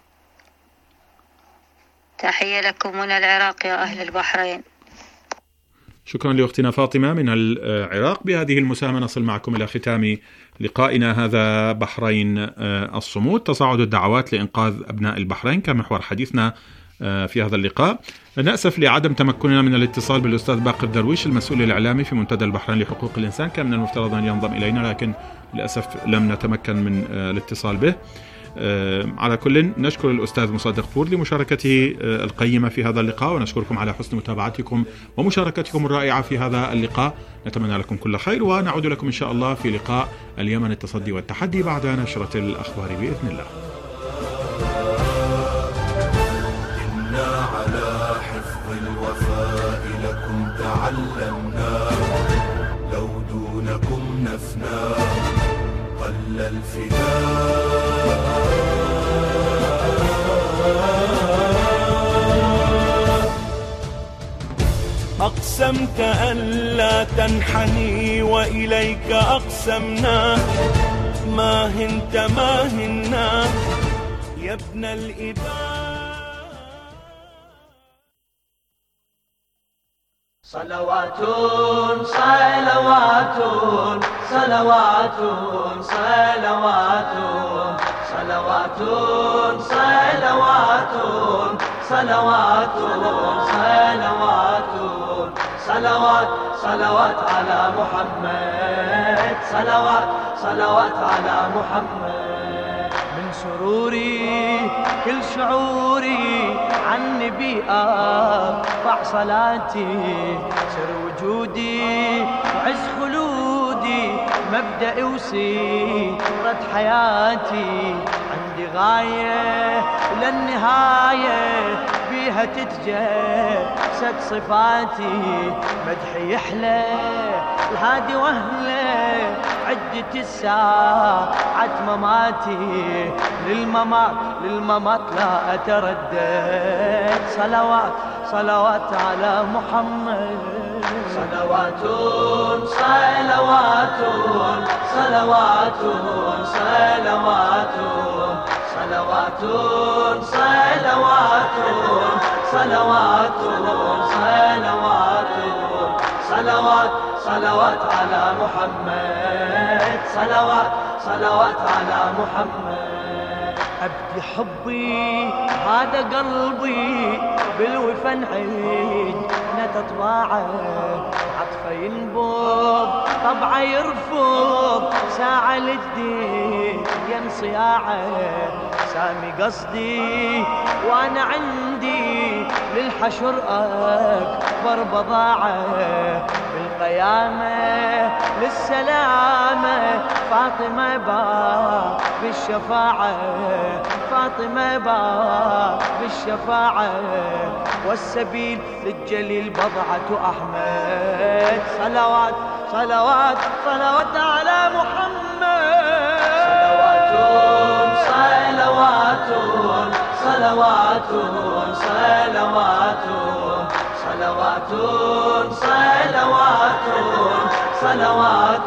تحية لكم من العراق يا أهل البحرين. شكرا لأختنا فاطمة من العراق. بهذه المساهمة نصل معكم إلى ختام لقائنا هذا بحرين الصمود، تصاعد الدعوات لإنقاذ أبناء البحرين كمحور حديثنا في هذا اللقاء. نأسف لعدم تمكننا من الاتصال بالأستاذ باقر درويش المسؤول الإعلامي في منتدى البحرين لحقوق الإنسان، كان من المفترض أن ينضم إلينا لكن للأسف لم نتمكن من الاتصال به. على كل نشكر الأستاذ مصدق بور لمشاركته القيمة في هذا اللقاء، ونشكركم على حسن متابعتكم ومشاركتكم الرائعة في هذا اللقاء. نتمنى لكم كل خير، ونعود لكم إن شاء الله في لقاء اليمن التصدي والتحدي بعد نشرة الأخبار بإذن الله. إنا على حفظ الوفاء لكم تعلمنا، لو دونكم نفنا قل الفداء. أقسمت ألا تنحني وإليك أقسمنا، ما هنت ما هنا يا ابن الإباء. صلوات صلوات صلوات صلوات صلوات صلوات صلوات صلوات صلوات صلوات صلوات على محمد صلوات صلوات على محمد. من سروري كل شعوري عن نبي أرفع صلاتي سر وجودي وعز خلودي مبدأ وسيرة حياتي عندي غاية للنهاية بيها تتجسد صفاتي مدحي يحلى الهادي وهله عدة الساعات مماتي للممات للممات لا أتردد صلوات صلوات على محمد صلوات صلوات صلوات صلوات صلوات صلوات صلوات صلوات صلوات صلوات على محمد صلوات صلوات على محمد. أبدي حبي هذا قلبي بالوفا نعيد نتطباعه عطفه ينبض طبعه يرفض ساعة للدين ينصياعه سامي قصدي وانا عندي للحشر اكبر بضاعه بالقيامه للسلامه فاطمه باب بالشفاعه فاطمه باب بالشفاعه والسبيل للجليل بضعه احمد صلوات صلوات صلوات على محمد صلوات صلوات صلوات صلوات صلوات صلوات صلوات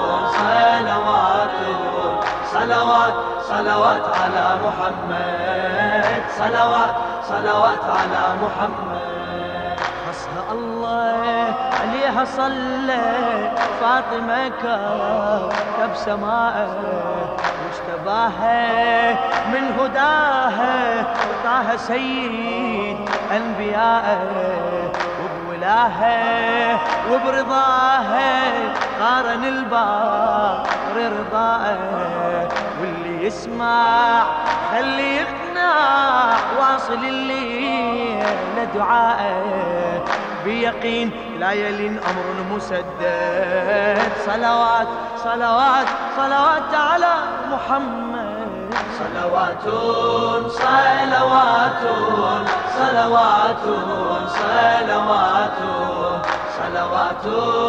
صلوات صلوات صلوات على محمد صلوات صلوات على محمد. حسن الله عليها صلى فاطمة كتب سماءه واجتباها من هداها وطاها سيد أنبياءه وبولاها وبرضاها قارن البار رضاءه واللي يسمع خلي يقنع واصل الليل دعاءه بيقين لا يلين أمر مسدد صلوات صلوات صلوات على محمد صلوات صلوات صلوات صلوات صلوات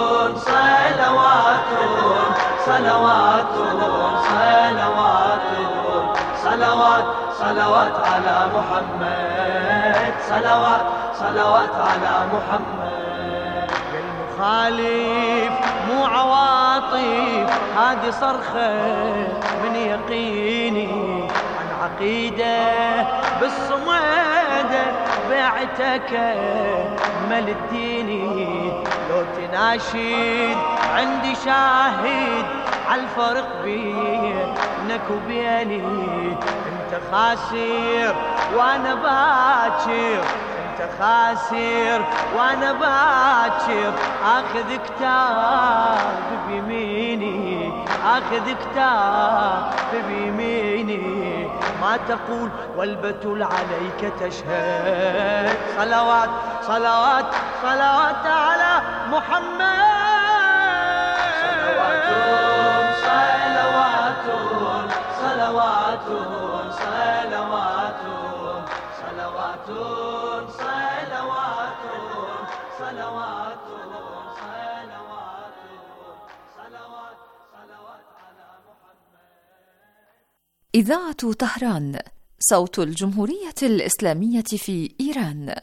صلوات صلوات صلوات صلوات صلوات على محمد صلوات صلوات على محمد. المخالف مو عواطف هذه صرخة من يقيني عن عقيدة بالصمد بعتك مل الديني لو تناشد عندي شاهد عالفرق بينك وبيني انت خاسر وانا باكر انت خاسر وانا باكر اخذ كتاب بيميني اخذ كتاب بيميني ما تقول والبتول عليك تشهد صلوات صلوات صلوات على محمد صلوات صلوات صلوات صلوات صلوات صلوات صلوات صلوات صلوات صلوات على محمد. إذاعة طهران صوت الجمهورية الإسلامية في إيران.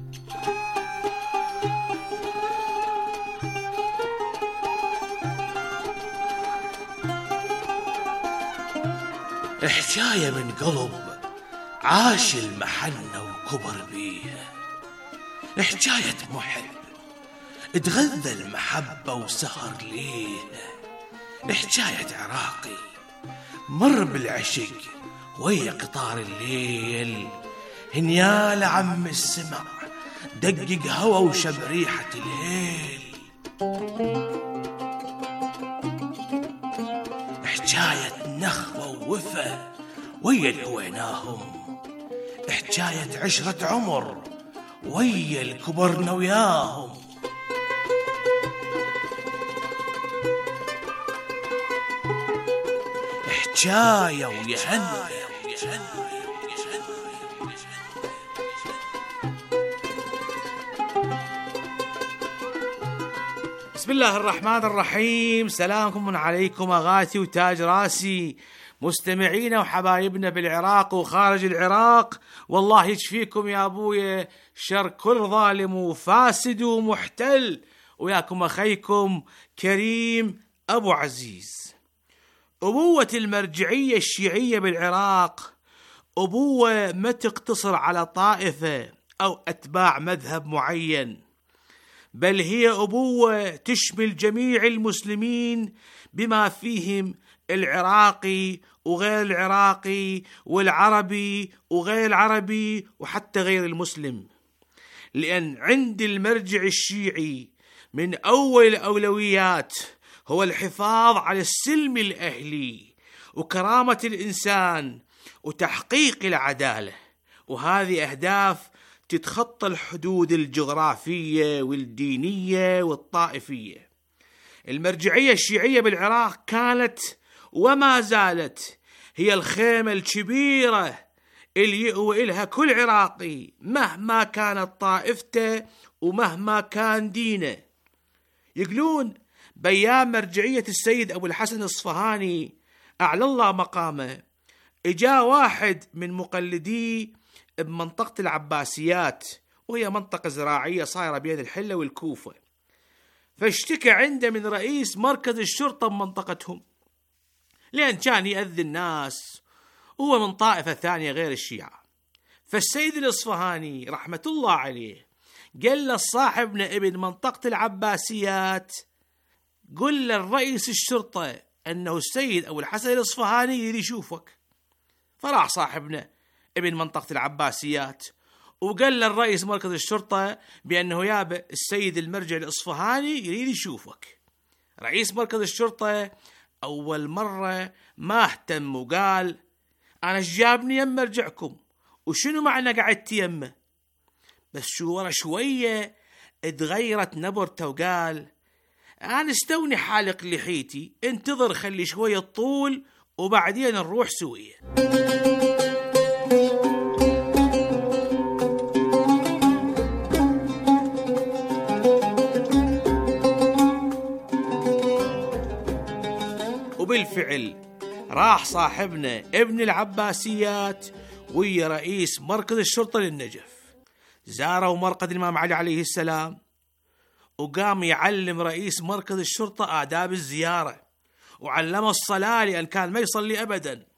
حكاية من قلب عاش المحنة وكبر بيها، حكاية محب اتغذى المحبة وسهر ليها، حكاية عراقي مر بالعشق ويا قطار الليل هنيال عم السمع دقق هوا وشم ريحة الهيل. حجاية نخوة ووفا ويا الهويناهم، حجاية عشرة عمر ويا الكبرنا وياهم. حجاية ويهنا بسم الله الرحمن الرحيم. سلامكم عليكم أغاثي وتاج راسي، مستمعينا وحبايبنا بالعراق وخارج العراق. والله يشفيكم يا أبويا شر كل ظالم وفاسد ومحتل. وياكم أخيكم كريم أبو عزيز. أبوة المرجعية الشيعية بالعراق أبوة ما تقتصر على طائفة أو أتباع مذهب معين، بل هي أبوة تشمل جميع المسلمين بما فيهم العراقي وغير العراقي والعربي وغير العربي وحتى غير المسلم. لأن عند المرجع الشيعي من أول الأولويات هو الحفاظ على السلم الأهلي وكرامة الإنسان وتحقيق العدالة، وهذه أهداف تتخطى الحدود الجغرافية والدينية والطائفية. المرجعية الشيعية بالعراق كانت وما زالت هي الخيمة الكبيرة اللي يأوي إلها كل عراقي مهما كانت طائفته ومهما كان دينه. يقولون بأيام مرجعية السيد أبو الحسن الأصفهاني أعلى الله مقامه، إجا واحد من مقلديه بمنطقة العباسيات، وهي منطقة زراعية صايرة بين الحلة والكوفة، فاشتكى عنده من رئيس مركز الشرطة بمنطقتهم لأن كان يأذي الناس وهو من طائفة ثانية غير الشيعة. فالسيد الأصفهاني رحمة الله عليه قال له صاحبنا ابن منطقة العباسيات قل للرئيس الشرطة أنه السيد أبو الحسن الأصفهاني يريد يشوفك. فراح صاحبنا ابن منطقة العباسيات وقال للرئيس مركز الشرطة بأنه يابا السيد المرجع الأصفهاني يريد يشوفك. رئيس مركز الشرطة أول مرة ما اهتم وقال أنا جابني يم مرجعكم وشنو معنى قعدت يمه. بس شو ورا شوية اتغيرت نبرته وقال أنا استوني حالق لحيتي، انتظر خلي شوية طول وبعدين نروح سوية. وبالفعل راح صاحبنا ابن العباسيات ويا رئيس مركز الشرطة للنجف، زاروا مرقد الإمام علي عليه السلام، وقام يعلم رئيس مركز الشرطة آداب الزيارة وعلمه الصلاة لأن كان ما يصلي أبدا،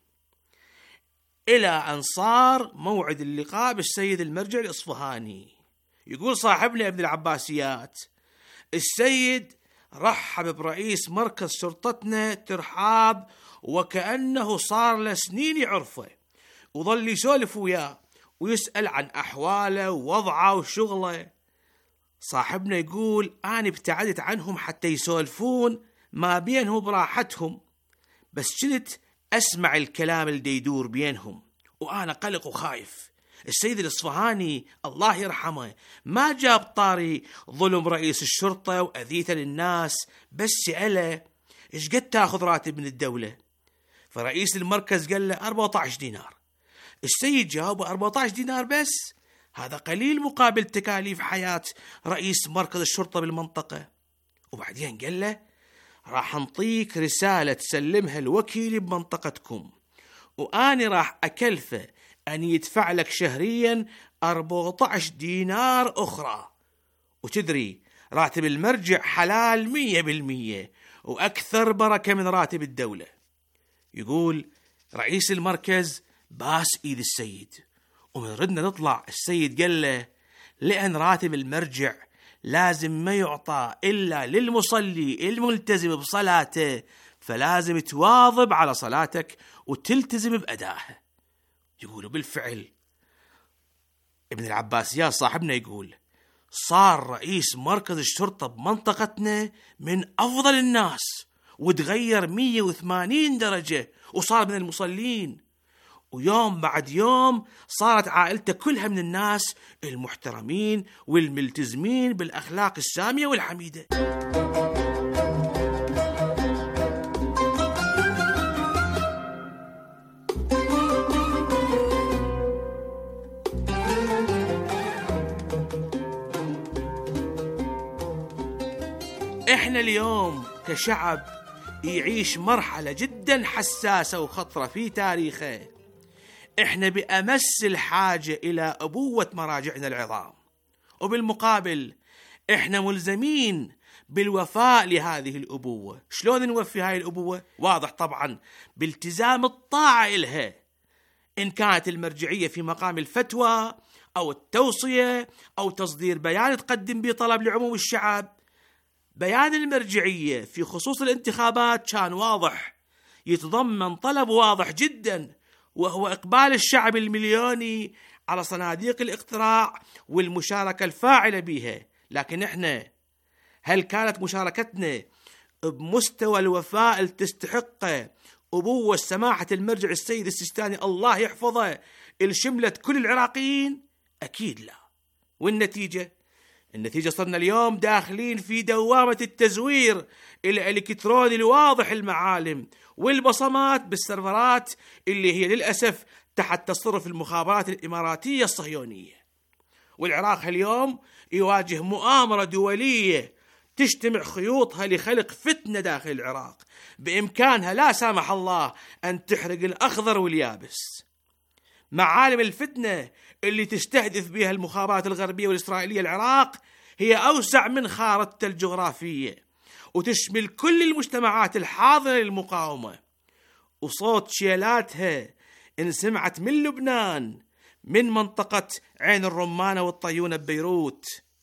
إلى أن صار موعد اللقاء بالسيد المرجع الأصفهاني. يقول صاحبنا ابن العباسيات السيد رحب برئيس مركز شرطتنا ترحاب وكأنه صار له سنين يعرفه، وظل يسولف وياه ويسأل عن أحواله ووضعه وشغله. صاحبنا يقول أنا ابتعدت عنهم حتى يسولفون ما بينهم براحتهم، بس كنت أسمع الكلام اللي يدور بينهم وأنا قلق وخايف. السيد الأصفهاني الله يرحمه ما جاب طاري ظلم رئيس الشرطة وأذيته للناس، بس سأله إيش قد تاخذ راتب من الدولة؟ فرئيس المركز قال له أربعة عشر دينار. السيد جاوبه أربعة عشر دينار بس؟ هذا قليل مقابل تكاليف حياة رئيس مركز الشرطة بالمنطقة. وبعدين قال له راح نطيك رسالة تسلمها الوكيل بمنطقتكم، وأني راح أكلفه أن يدفع لك شهريا أربعة عشر دينار أخرى. وتدري راتب المرجع حلال مية بالمية وأكثر بركة من راتب الدولة. يقول رئيس المركز باس إيد السيد، ومن ردنا نطلع السيد قال له لأن راتب المرجع لازم ما يعطى إلا للمصلي الملتزم بصلاته، فلازم تواظب على صلاتك وتلتزم بأدائها. يقولوا بالفعل ابن العباسيات صاحبنا يقول صار رئيس مركز الشرطة بمنطقتنا من أفضل الناس، وتغير مية وثمانين درجة وصار من المصلين، ويوم بعد يوم صارت عائلته كلها من الناس المحترمين والملتزمين بالأخلاق السامية والحميدة. احنا اليوم كشعب يعيش مرحلة جدا حساسة وخطرة في تاريخه، احنا بأمس الحاجة إلى أبوة مراجعنا العظام، وبالمقابل احنا ملزمين بالوفاء لهذه الأبوة. شلون نوفي هاي الأبوة؟ واضح طبعا بالتزام الطاعة إلها، إن كانت المرجعية في مقام الفتوى أو التوصية أو تصدير بيان تقدم به طلب لعموم الشعب. بيان المرجعية في خصوص الانتخابات كان واضح، يتضمن طلب واضح جدا، وهو إقبال الشعب المليوني على صناديق الاقتراع والمشاركة الفاعلة بها. لكن احنا هل كانت مشاركتنا بمستوى الوفاء اللي تستحقه أبوة سماحة المرجع السيد السيستاني الله يحفظه اللي شملت كل العراقيين؟ أكيد لا. والنتيجة؟ النتيجة صرنا اليوم داخلين في دوامة التزوير الإلكتروني الواضح المعالم والبصمات بالسيرفرات اللي هي للأسف تحت تصرف المخابرات الإماراتية الصهيونية. والعراق اليوم يواجه مؤامرة دولية تجتمع خيوطها لخلق فتنة داخل العراق بإمكانها لا سامح الله أن تحرق الأخضر واليابس. معالم الفتنة اللي تستهدف بها المخابرات الغربية والإسرائيلية العراق هي أوسع من خارطة الجغرافية، وتشمل كل المجتمعات الحاضرة للمقاومة، وصوت شيلاتها انسمعت من لبنان، من منطقة عين الرمانة والطيونة ببيروت.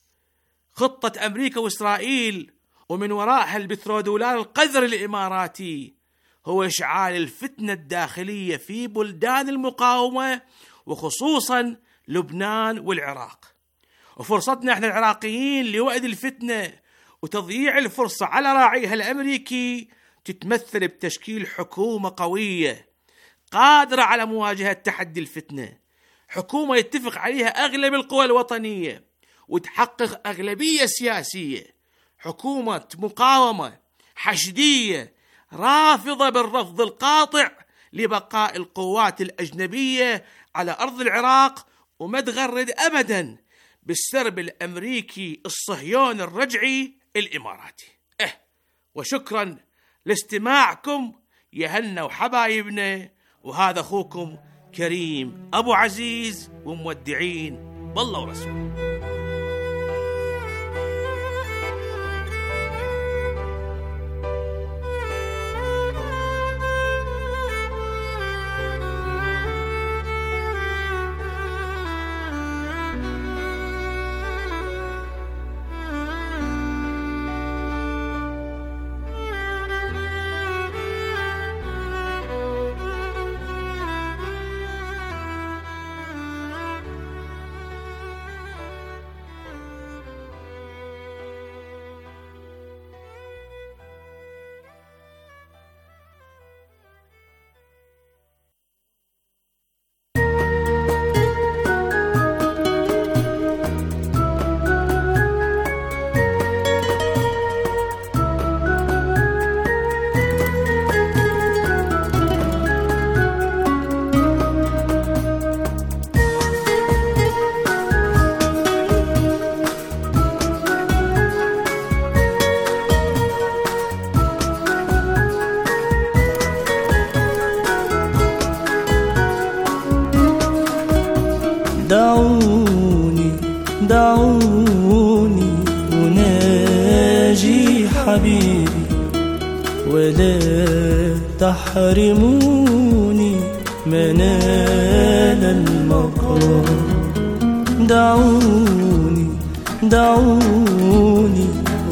خطة أمريكا وإسرائيل ومن وراءها البترودولار القذر الإماراتي هو إشعال الفتنة الداخلية في بلدان المقاومة وخصوصا لبنان والعراق. وفرصتنا احنا العراقيين لوقت الفتنة وتضييع الفرصة على راعيها الأمريكي تتمثل بتشكيل حكومة قوية قادرة على مواجهة تحدي الفتنة، حكومة يتفق عليها أغلب القوى الوطنية وتحقق أغلبية سياسية، حكومة مقاومة حشدية رافضة بالرفض القاطع لبقاء القوات الأجنبية على أرض العراق، وما تغرد أبدا بالسرب الأمريكي الصهيوني الرجعي الإماراتي. اه وشكرا لاستماعكم يا هنا وحبايبنا، وهذا أخوكم كريم أبو عزيز، ومودعين بالله ورسوله. دعوني دعوني أناجي حبيبي ولا تحرموني منال المقام. دعوني دعوني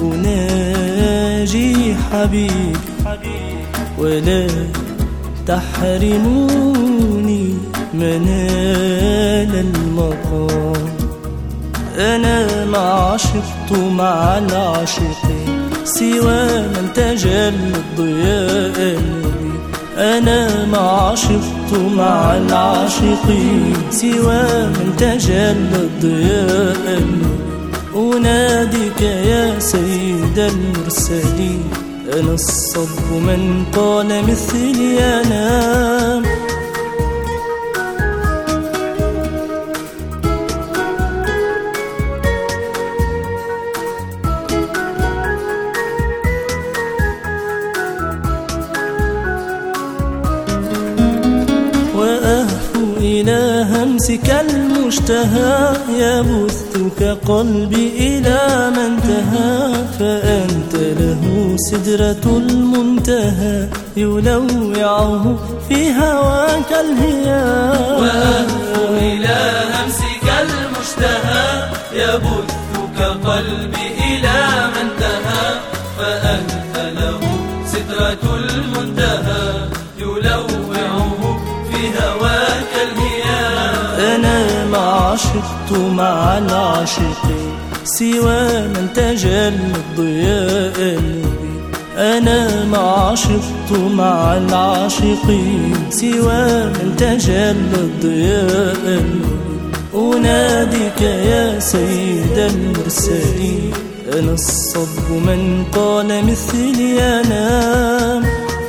أناجي حبيبي ولا تحرموني منال المقام. أنا ما عشقت مع العاشقين سوى من تجلى الضياء النبي. أنا ما عشقت مع العاشقين سوى من تجلى الضياء النبي. أناديك يا سيد المرسلين، أنا الصب من قال مثلي أنا. وأهفو إلى همسك المشتهى، يبثك قلبي إلى ما انتهى. فأنت له سدرة المنتهى، يلوعه في هواك الهيام. وأهفو إلى همسك المشتهى، يبثك قلبي إلى ما انتهى. فأنت له سدرة المنتهى، يلوعه في هواك الهيام. أنا ما عشقت مع العاشقين سوى من تجلى الضياء النبي. أنا ما عشقت مع العاشقين سوى من تجلى الضياء النبي. أناديك يا سيد المرسلين، أنا الصب من قال مثلي أنا.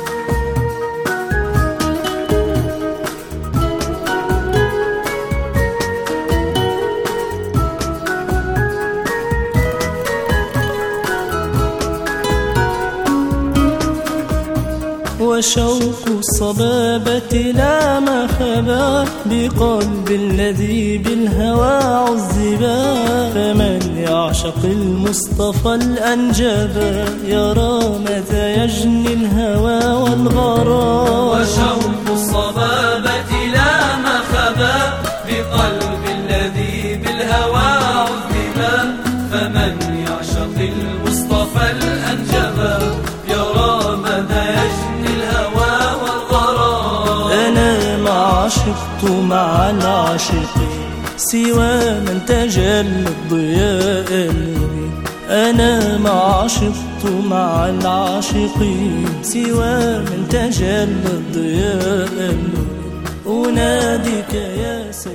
وشوق الصبابة لا ما خبا بقلب الذي بالهوى عذبا. فمن يعشق المصطفى الأنجبا يرى متى يجني الهوى والغرام. وشوق الصبابة لا ما خبا بقلب الذي بالهوى عذبا. فمن يعشق المصطفى الأنجبا يرى متى يجني الهوى والغرام. أنا ما عشقت مع العاشقين سوى من تجلى الضياء النبي. أنا ما عشقت مع العاشقين سوى من تجلى الضياء النبي. أناديك يا سيدي